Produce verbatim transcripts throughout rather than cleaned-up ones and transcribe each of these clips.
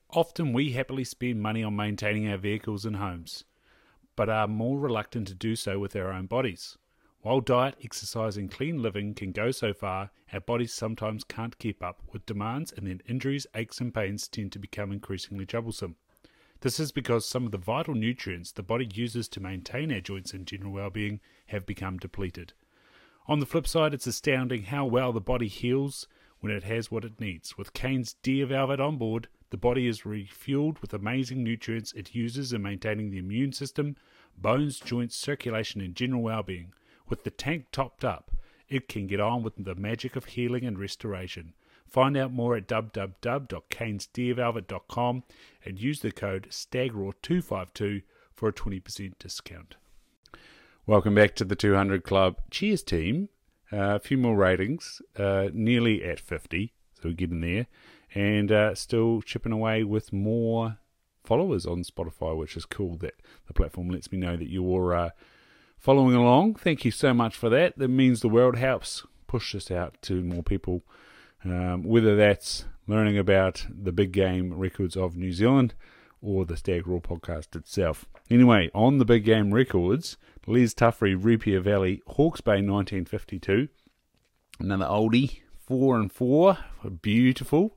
Often we happily spend money on maintaining our vehicles and homes, but are more reluctant to do so with our own bodies. While diet, exercise and clean living can go so far, our bodies sometimes can't keep up with demands, and then injuries, aches and pains tend to become increasingly troublesome. This is because some of the vital nutrients the body uses to maintain our joints and general well-being have become depleted. On the flip side, it's astounding how well the body heals when it has what it needs. With Kane's Dia Velvet on board, the body is refueled with amazing nutrients it uses in maintaining the immune system, bones, joints, circulation and general well-being. With the tank topped up, it can get on with the magic of healing and restoration. Find out more at w w w dot kanes dia velvet dot com and use the code S T A G R A W two five two for a twenty percent discount. Welcome back to the two hundred Club. Cheers, team. Uh, a few more ratings, uh, nearly at fifty, so we're getting there. And uh, still chipping away with more followers on Spotify, which is cool that the platform lets me know that you're uh, following along. Thank you so much for that. That means the world. Helps push this out to more people, um, whether that's learning about the Big Game Records of New Zealand or the Stag Raw podcast itself. Anyway, on the Big Game Records, Les Tuffrey, Rupia Valley, Hawke's Bay nineteen fifty-two. Another oldie, four and four, beautiful.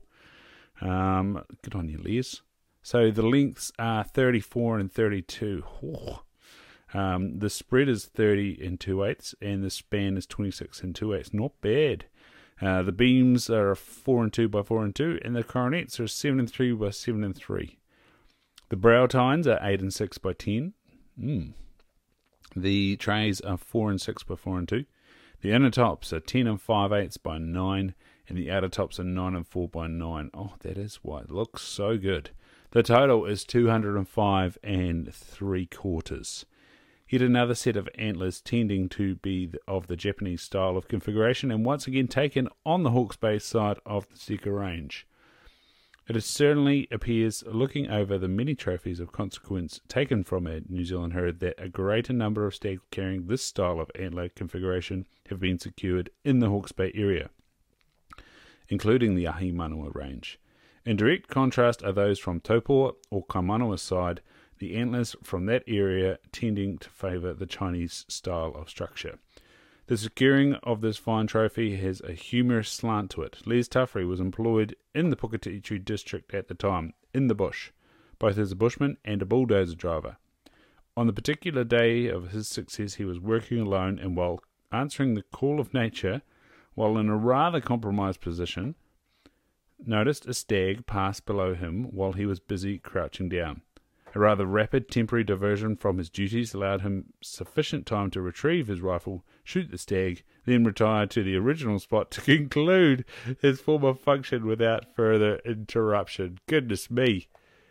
Um, good on you, Les. So the lengths are thirty-four and thirty-two. Oh. Um, the spread is thirty and two eighths, and the span is twenty-six and two eighths. Not bad. Uh, the beams are four and two by four and two, and the coronets are seven and three by seven and three. The brow tines are eight and six by ten. Mm. The trays are four and six by four and two. The inner tops are ten and five eighths by nine, and the outer tops are nine and four by nine. Oh, that is why it looks so good. The total is two hundred five and three quarters. Yet another set of antlers tending to be of the Japanese style of configuration, and once again taken on the Hawke's Bay side of the Seeker range. It certainly appears, looking over the many trophies of consequence taken from a New Zealand herd, that a greater number of stags carrying this style of antler configuration have been secured in the Hawke's Bay area, including the Ahi Manua range. In direct contrast are those from Taupo or Kaimanawa side, the antlers from that area tending to favour the Chinese style of structure. The securing of this fine trophy has a humorous slant to it. Les Tuffrey was employed in the Puketitu district at the time, in the bush, both as a bushman and a bulldozer driver. On the particular day of his success, he was working alone, and while answering the call of nature, while in a rather compromised position, noticed a stag pass below him while he was busy crouching down. A rather rapid temporary diversion from his duties allowed him sufficient time to retrieve his rifle, shoot the stag, then retire to the original spot to conclude his former function without further interruption. Goodness me.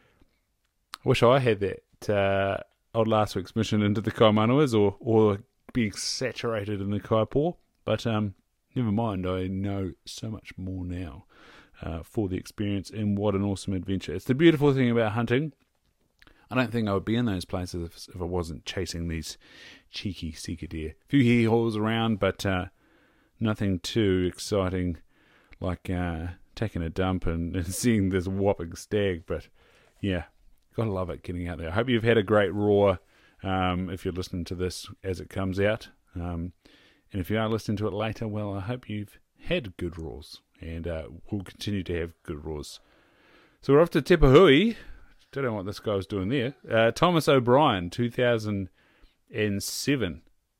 I wish I had that uh, old last week's mission into the Kaimanawas, or, or being saturated in the Kaipo, but um, never mind, I know so much more now uh, for the experience, and what an awesome adventure. It's the beautiful thing about hunting. I don't think I would be in those places if, if I wasn't chasing these cheeky seeker deer. A few hee-haws around, but uh, nothing too exciting like uh, taking a dump and, and seeing this whopping stag. But yeah, gotta love it getting out there. I hope you've had a great roar um, if you're listening to this as it comes out. Um, and if you are listening to it later, well, I hope you've had good roars and uh, will continue to have good roars. So we're off to Te Puhui. Don't know what this guy was doing there. Uh, Thomas O'Brien, two thousand seven.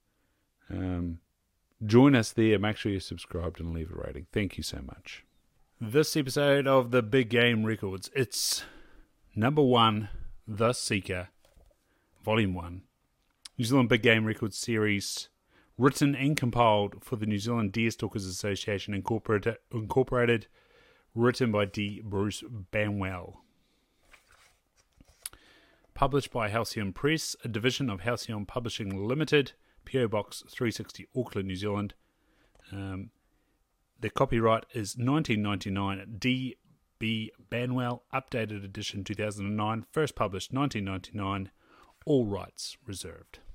Um, join us there. Make sure you're subscribed and leave a rating. Thank you so much. This episode of the Big Game Records, it's number one, The Seeker, Volume one. New Zealand Big Game Records series, written and compiled for the New Zealand Deer Stalkers Association, incorporated, incorporated written by D. Bruce Banwell. Published by Halcyon Press, a division of Halcyon Publishing Limited, P O Box three sixty, Auckland, New Zealand. Um, the copyright is nineteen ninety-nine, D B Banwell, updated edition two thousand nine, first published nineteen ninety-nine, all rights reserved.